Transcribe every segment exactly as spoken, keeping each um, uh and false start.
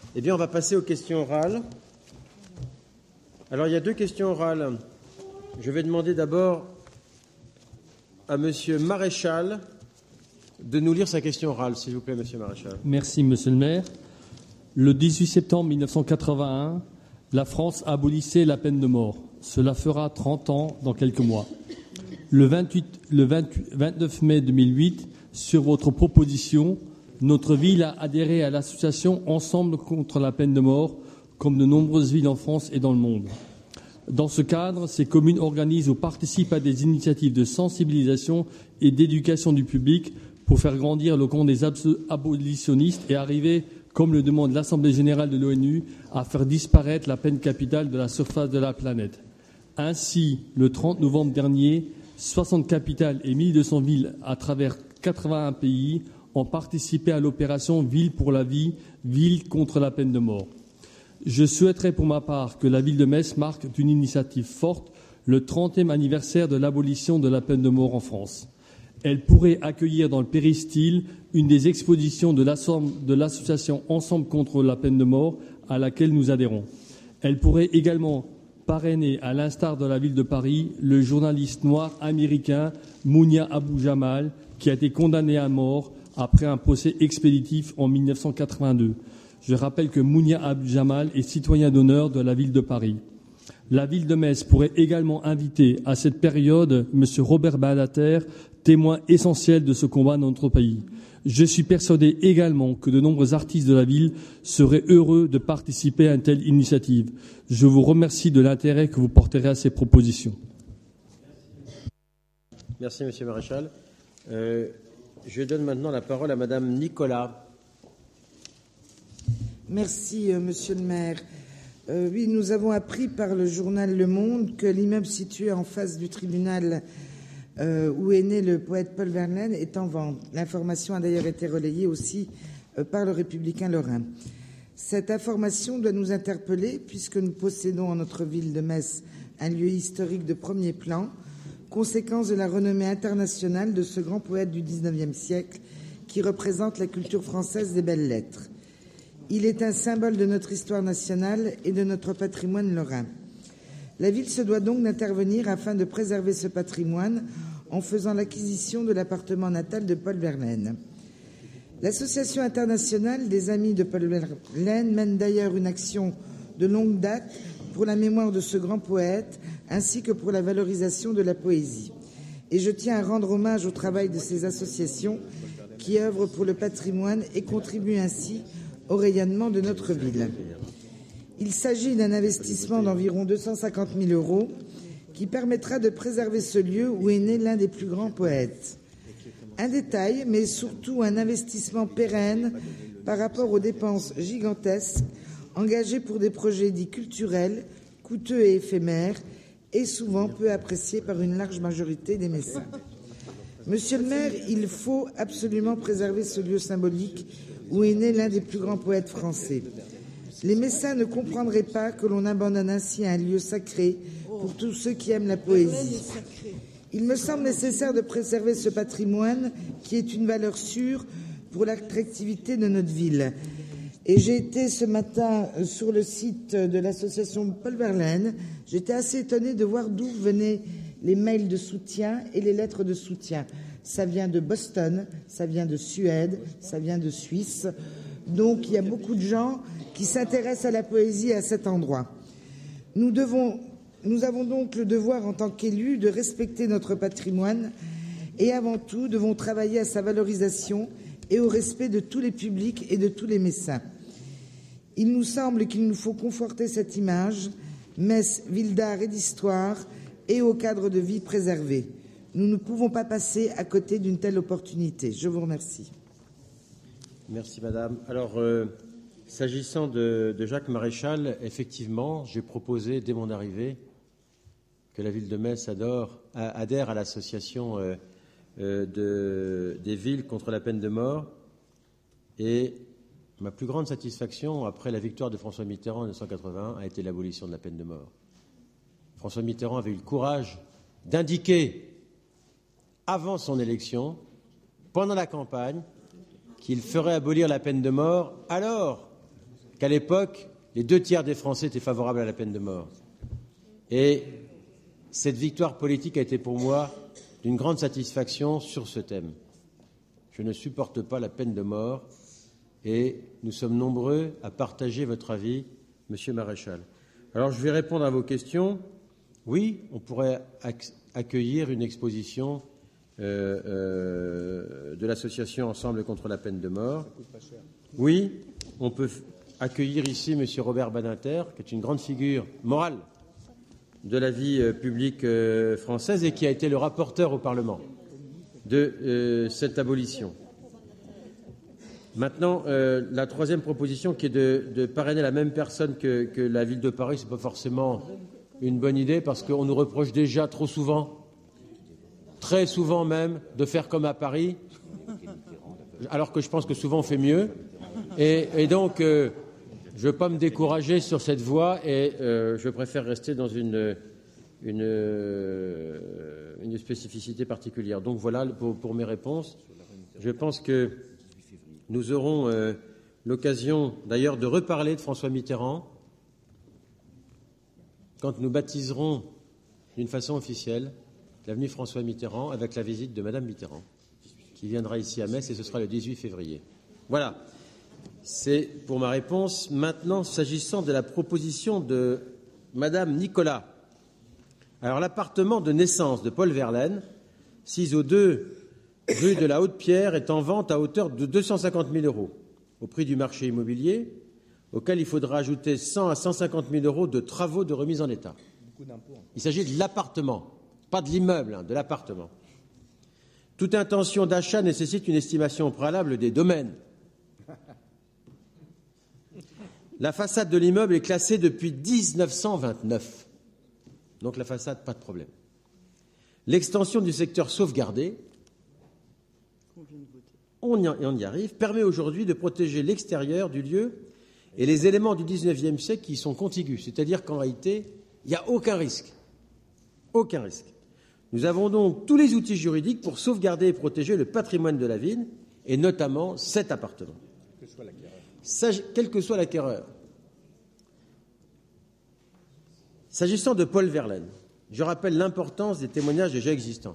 Eh bien, on va passer aux questions orales. Alors, il y a deux questions orales. Je vais demander d'abord à Monsieur Maréchal de nous lire sa question orale, s'il vous plaît, Monsieur Maréchal. Merci, Monsieur le maire. Le dix-huit septembre mille neuf cent quatre-vingt-un, la France abolissait la peine de mort. Cela fera trente ans dans quelques mois. Le, vingt-huit, le vingt-huit, vingt-neuf mai deux mille huit, sur votre proposition, notre ville a adhéré à l'association Ensemble contre la peine de mort, comme de nombreuses villes en France et dans le monde. Dans ce cadre, ces communes organisent ou participent à des initiatives de sensibilisation et d'éducation du public pour faire grandir le camp des abolitionnistes et arriver, comme le demande l'Assemblée générale de l'ONU, à faire disparaître la peine capitale de la surface de la planète. Ainsi, le trente novembre dernier, soixante capitales et mille deux cents villes à travers quatre-vingt-un pays ont participé à l'opération Ville pour la vie, Ville contre la peine de mort. Je souhaiterais pour ma part que la ville de Metz marque d'une initiative forte le trentième anniversaire de l'abolition de la peine de mort en France. Elle pourrait accueillir dans le péristyle une des expositions de l'association Ensemble contre la peine de mort à laquelle nous adhérons. Elle pourrait également parrainer, à l'instar de la ville de Paris, le journaliste noir américain Mounia Abou-Jamal, qui a été condamné à mort après un procès expéditif en mille neuf cent quatre-vingt-deux. Je rappelle que Mounia Abou-Jamal est citoyen d'honneur de la ville de Paris. La ville de Metz pourrait également inviter à cette période M. Robert Badinter, témoin essentiel de ce combat dans notre pays. Je suis persuadé également que de nombreux artistes de la ville seraient heureux de participer à une telle initiative. Je vous remercie de l'intérêt que vous porterez à ces propositions. Merci, M. Maréchal. Euh, je donne maintenant la parole à Mme Nicolas. Merci, euh, Monsieur le maire. Euh, oui, nous avons appris par le journal Le Monde que l'immeuble situé en face du tribunal euh, où est né le poète Paul Verlaine est en vente. L'information a d'ailleurs été relayée aussi euh, par le Républicain Lorrain. Cette information doit nous interpeller puisque nous possédons en notre ville de Metz un lieu historique de premier plan, conséquence de la renommée internationale de ce grand poète du dix-neuvième siècle qui représente la culture française des belles lettres. Il est un symbole de notre histoire nationale et de notre patrimoine lorrain. La ville se doit donc d'intervenir afin de préserver ce patrimoine en faisant l'acquisition de l'appartement natal de Paul Verlaine. L'Association internationale des amis de Paul Verlaine mène d'ailleurs une action de longue date pour la mémoire de ce grand poète ainsi que pour la valorisation de la poésie. Et je tiens à rendre hommage au travail de ces associations qui œuvrent pour le patrimoine et contribuent ainsi au rayonnement de notre ville. Il s'agit d'un investissement d'environ deux cent cinquante mille euros qui permettra de préserver ce lieu où est né l'un des plus grands poètes. Un détail, mais surtout un investissement pérenne par rapport aux dépenses gigantesques engagées pour des projets dits culturels, coûteux et éphémères, et souvent peu appréciés par une large majorité des Messins. Monsieur le maire, il faut absolument préserver ce lieu symbolique où est né l'un des plus grands poètes français. Les Messins ne comprendraient pas que l'on abandonne ainsi un lieu sacré pour tous ceux qui aiment la poésie. Il me semble nécessaire de préserver ce patrimoine qui est une valeur sûre pour l'attractivité de notre ville. Et j'ai été ce matin sur le site de l'association Paul Verlaine. J'étais assez étonnée de voir d'où venaient les mails de soutien et les lettres de soutien. Ça vient de Boston, ça vient de Suède, ça vient de Suisse. Donc il y a beaucoup de gens qui s'intéressent à la poésie à cet endroit. Nous, devons, nous avons donc le devoir en tant qu'élus de respecter notre patrimoine et avant tout devons travailler à sa valorisation et au respect de tous les publics et de tous les Messins. Il nous semble qu'il nous faut conforter cette image, Metz, ville d'art et d'histoire, et au cadre de vie préservé. Nous ne pouvons pas passer à côté d'une telle opportunité. Je vous remercie. Merci, madame. Alors, euh, s'agissant de, de Jacques Maréchal, effectivement, j'ai proposé dès mon arrivée que la ville de Metz adore, adhère à l'association euh, euh, de, des villes contre la peine de mort. Et ma plus grande satisfaction, après la victoire de François Mitterrand en mille neuf cent quatre-vingt-un, a été l'abolition de la peine de mort. François Mitterrand avait eu le courage d'indiquer, avant son élection, pendant la campagne, qu'il ferait abolir la peine de mort alors qu'à l'époque, les deux tiers des Français étaient favorables à la peine de mort. Et cette victoire politique a été pour moi d'une grande satisfaction sur ce thème. Je ne supporte pas la peine de mort et nous sommes nombreux à partager votre avis, Monsieur Maréchal. Alors je vais répondre à vos questions. Oui, on pourrait ac- accueillir une exposition euh, euh, de l'association Ensemble contre la peine de mort. Oui, on peut f- accueillir ici Monsieur Robert Badinter, qui est une grande figure morale de la vie euh, publique euh, française et qui a été le rapporteur au Parlement de euh, cette abolition. Maintenant, euh, la troisième proposition qui est de, de parrainer la même personne que, que la ville de Paris, ce n'est pas forcément une bonne idée parce qu'on nous reproche déjà trop souvent, très souvent même, de faire comme à Paris, alors que je pense que souvent on fait mieux. Et, et donc, euh, je ne veux pas me décourager sur cette voie et euh, je préfère rester dans une, une, une spécificité particulière. Donc voilà pour, pour mes réponses. Je pense que nous aurons euh, l'occasion d'ailleurs de reparler de François Mitterrand quand nous baptiserons d'une façon officielle l'avenue François Mitterrand avec la visite de Madame Mitterrand qui viendra ici à Metz et ce sera le dix-huit février. Voilà. C'est pour ma réponse. Maintenant, s'agissant de la proposition de Madame Nicolas. Alors, l'appartement de naissance de Paul Verlaine, six oh deux rue de la Haute-Pierre, est en vente à hauteur de deux cent cinquante mille euros au prix du marché immobilier, auquel il faudra ajouter cent à cent cinquante mille euros de travaux de remise en état. Il s'agit de l'appartement, pas de l'immeuble, hein, de l'appartement. Toute intention d'achat nécessite une estimation préalable des domaines. La façade de l'immeuble est classée depuis mille neuf cent vingt-neuf. Donc la façade, pas de problème. L'extension du secteur sauvegardé, on y, on y arrive, permet aujourd'hui de protéger l'extérieur du lieu et les éléments du dix-neuvième siècle qui y sont contigus. C'est-à-dire qu'en réalité, il n'y a aucun risque. Aucun risque. Nous avons donc tous les outils juridiques pour sauvegarder et protéger le patrimoine de la ville, et notamment cet appartement. Quel que soit l'acquéreur. S'agissant de Paul Verlaine, je rappelle l'importance des témoignages déjà existants.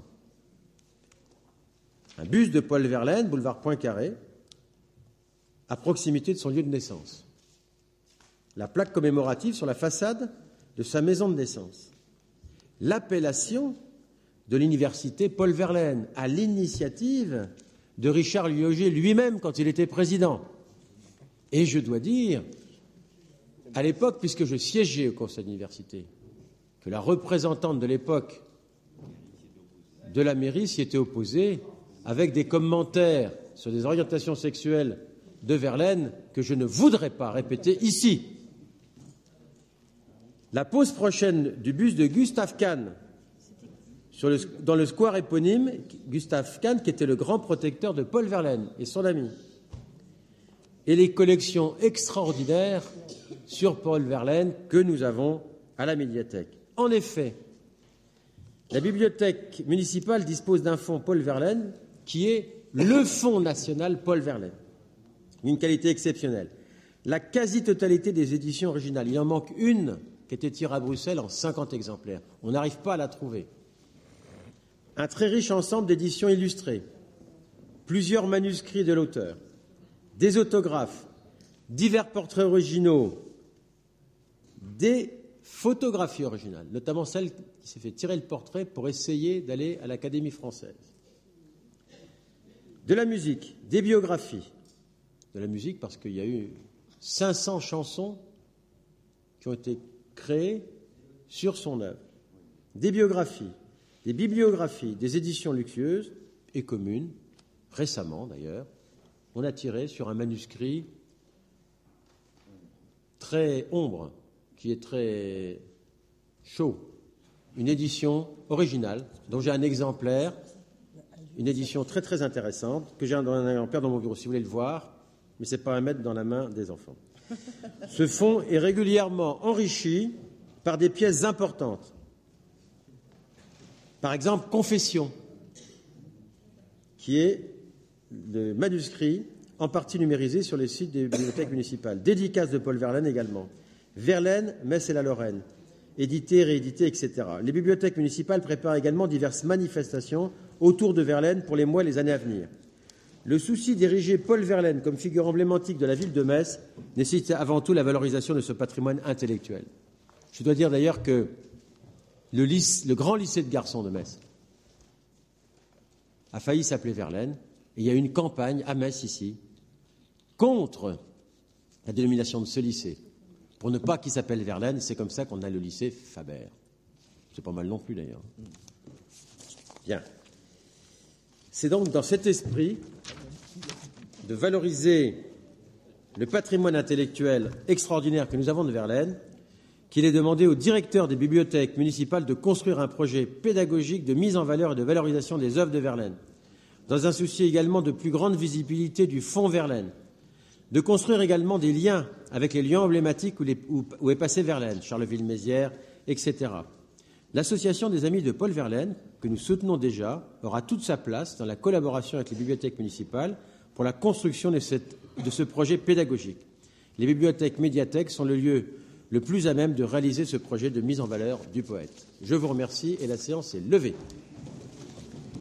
Un buste de Paul Verlaine, boulevard Poincaré, à proximité de son lieu de naissance. La plaque commémorative sur la façade de sa maison de naissance. L'appellation de l'université Paul Verlaine, à l'initiative de Richard Lioger lui-même quand il était président. Et je dois dire, à l'époque, puisque je siégeais au conseil d'université, que la représentante de l'époque de la mairie s'y était opposée avec des commentaires sur des orientations sexuelles de Verlaine que je ne voudrais pas répéter ici. La pose prochaine du buste de Gustave Kahn sur le, dans le square éponyme, Gustave Kahn, qui était le grand protecteur de Paul Verlaine et son ami, et les collections extraordinaires sur Paul Verlaine que nous avons à la médiathèque. En effet, la bibliothèque municipale dispose d'un fonds Paul Verlaine qui est le fonds national Paul Verlaine, d'une qualité exceptionnelle. La quasi-totalité des éditions originales, il en manque une qui était tirée à Bruxelles en cinquante exemplaires. On n'arrive pas à la trouver. Un très riche ensemble d'éditions illustrées, plusieurs manuscrits de l'auteur, des autographes, divers portraits originaux, des photographies originales, notamment celle qui s'est fait tirer le portrait pour essayer d'aller à l'Académie française. De la musique, des biographies. De la musique parce qu'il y a eu cinq cents chansons qui ont été créées sur son œuvre. Des biographies, des bibliographies, des éditions luxueuses et communes, récemment d'ailleurs. On a tiré sur un manuscrit très ombre, qui est très chaud, une édition originale, dont j'ai un exemplaire, une édition très très intéressante, que j'ai un exemplaire dans mon bureau, si vous voulez le voir, mais ce n'est pas à mettre dans la main des enfants. Ce fonds est régulièrement enrichi par des pièces importantes. Par exemple, Confession, qui est le manuscrit en partie numérisés sur les sites des bibliothèques municipales. Dédicace de Paul Verlaine également. Verlaine, Metz et la Lorraine. Édité, réédité, et cetera. Les bibliothèques municipales préparent également diverses manifestations autour de Verlaine pour les mois et les années à venir. Le souci d'ériger Paul Verlaine comme figure emblématique de la ville de Metz nécessite avant tout la valorisation de ce patrimoine intellectuel. Je dois dire d'ailleurs que le, lycée, le grand lycée de garçons de Metz a failli s'appeler Verlaine, et il y a eu une campagne à Metz ici contre la dénomination de ce lycée, pour ne pas qu'il s'appelle Verlaine. C'est comme ça qu'on a le lycée Faber. C'est pas mal non plus d'ailleurs. Bien. C'est donc dans cet esprit de valoriser le patrimoine intellectuel extraordinaire que nous avons de Verlaine qu'il est demandé au directeur des bibliothèques municipales de construire un projet pédagogique de mise en valeur et de valorisation des œuvres de Verlaine, dans un souci également de plus grande visibilité du fonds Verlaine, de construire également des liens avec les lieux emblématiques où, les, où, où est passé Verlaine, Charleville-Mézières, et cetera. L'association des Amis de Paul Verlaine, que nous soutenons déjà, aura toute sa place dans la collaboration avec les bibliothèques municipales pour la construction de, cette, de ce projet pédagogique. Les bibliothèques médiathèques sont le lieu le plus à même de réaliser ce projet de mise en valeur du poète. Je vous remercie et la séance est levée.